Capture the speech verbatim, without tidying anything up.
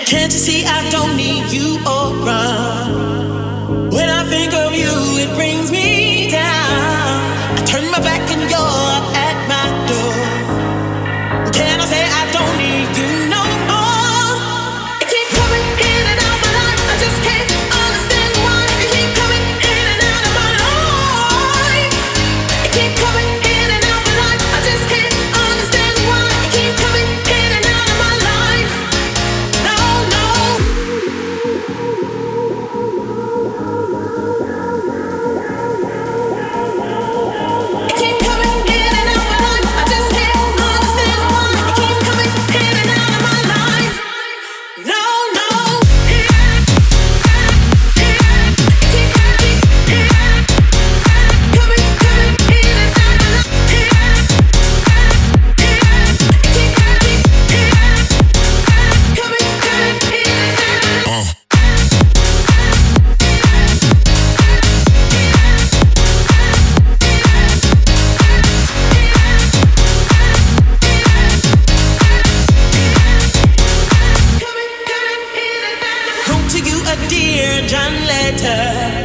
Can't you see I don't need you around? When I think of you, it brings me down. I turn my back and you're at my door. Can I say I don't need you no more? You keep coming in and out my life. I just can't understand why you keep coming in and out of my life. You keep coming in and out my life. I just can't understand why you keep coming in and out of my life. No, no. You keep coming in and out my life. I just can't understand why you keep coming in and out of my life. No, no. Wrote to you a dear John letter.